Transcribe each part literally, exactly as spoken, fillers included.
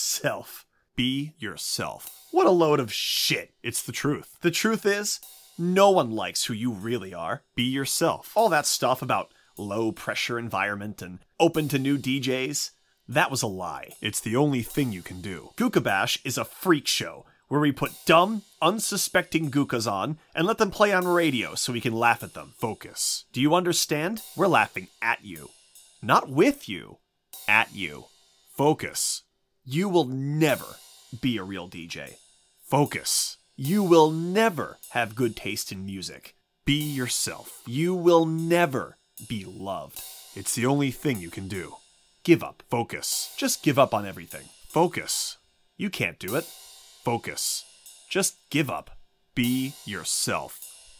yourself. Be yourself. What a load of shit. It's the truth. The truth is, no one likes who you really are. Be yourself. All that stuff about low pressure environment and open to new D Js, that was a lie. It's the only thing you can do. Gooka Bash is a freak show where we put dumb, unsuspecting Gookas on and let them play on radio so we can laugh at them. Focus. Do you understand? We're laughing at you. Not with you. At you. Focus. You will never be a real D J. Focus. You will never have good taste in music. Be yourself. You will never be loved. It's the only thing you can do. Give up. Focus. Just give up on everything. Focus. You can't do it. Focus. Just give up. Be yourself.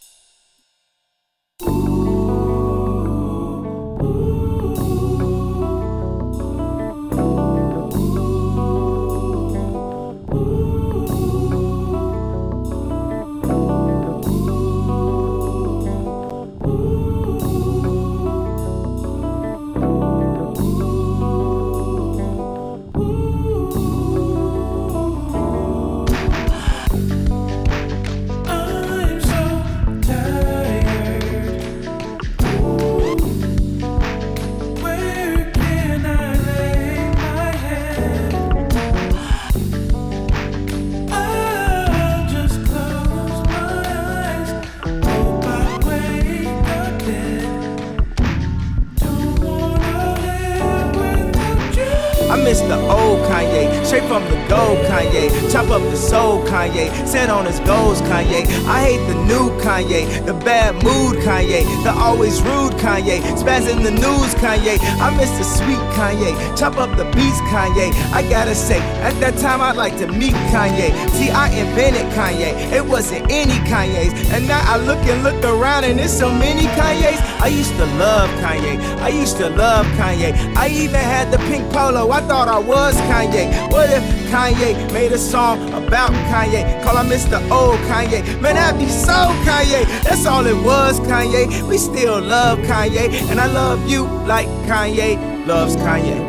miss the old Kanye, straight from the gold Kanye. Chop up the soul Kanye, set on his goals Kanye. I hate the new Kanye, the bad mood Kanye, the always rude Kanye, spaz in the news Kanye. I miss the sweet Kanye, chop up the beats Kanye. I gotta say, at that time I'd like to meet Kanye. See, I invented Kanye, it wasn't any Kanye's. And now I look and look around and there's so many Kanye's. I used to love Kanye, I used to love Kanye. I even had the pink polo, I thought I was Kanye. What if Kanye made a song about Kanye? Call him Mister Old Kanye. Man, that'd be so Kanye. That's all it was, Kanye. We still love Kanye, and I love you like Kanye loves Kanye.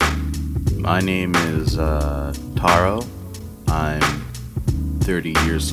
My name is uh, Taro. I'm thirty years